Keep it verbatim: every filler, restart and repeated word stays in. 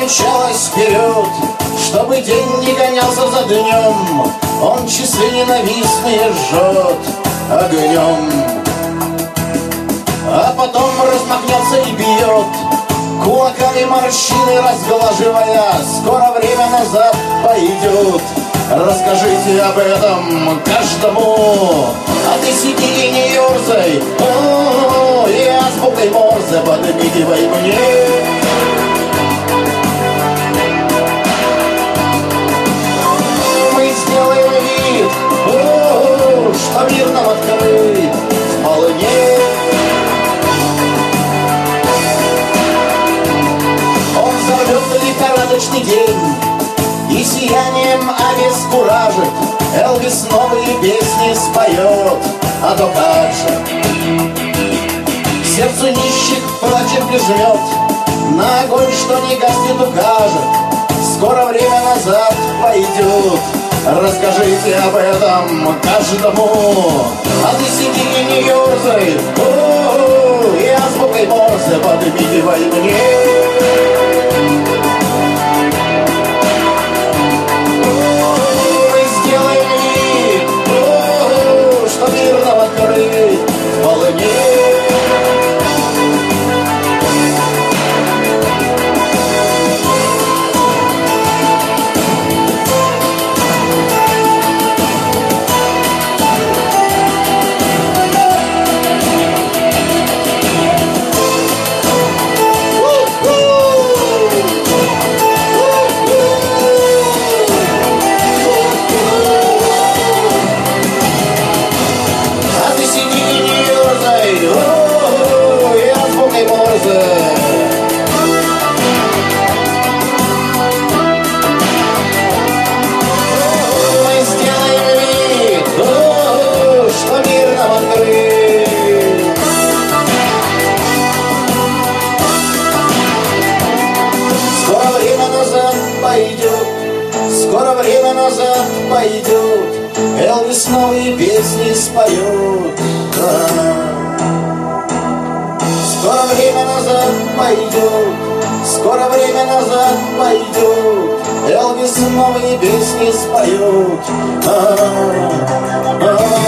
мчалась вперед, чтобы день не гонялся за днем. Он часы ненавистные жжет огнем, а потом размахнется и бьет кулаками морщины разглаживая. Скоро время назад пойдет. Расскажите об этом каждому. А ты сиди и не ерзай, о, и азбукой Морзе подмигивай мне. Мы сделаем вид, о, что мир нам открыт вполне. Он взорвет лихорадочный день и сиянием обескуражит. Элвис новые песни споет, а то как же сердцу нищих плачет прижмет, на огонь, что не гаснет, укажет. Скоро время назад пойдет. Расскажите об этом каждому. А ты сиди и не ерзай, о, и азбукой Морзе подмигивай мне. Скоро время назад пойдет. Элвис новые песни споет. Скоро время назад пойдет. Скоро время назад пойдет. Элвис новые песни споет.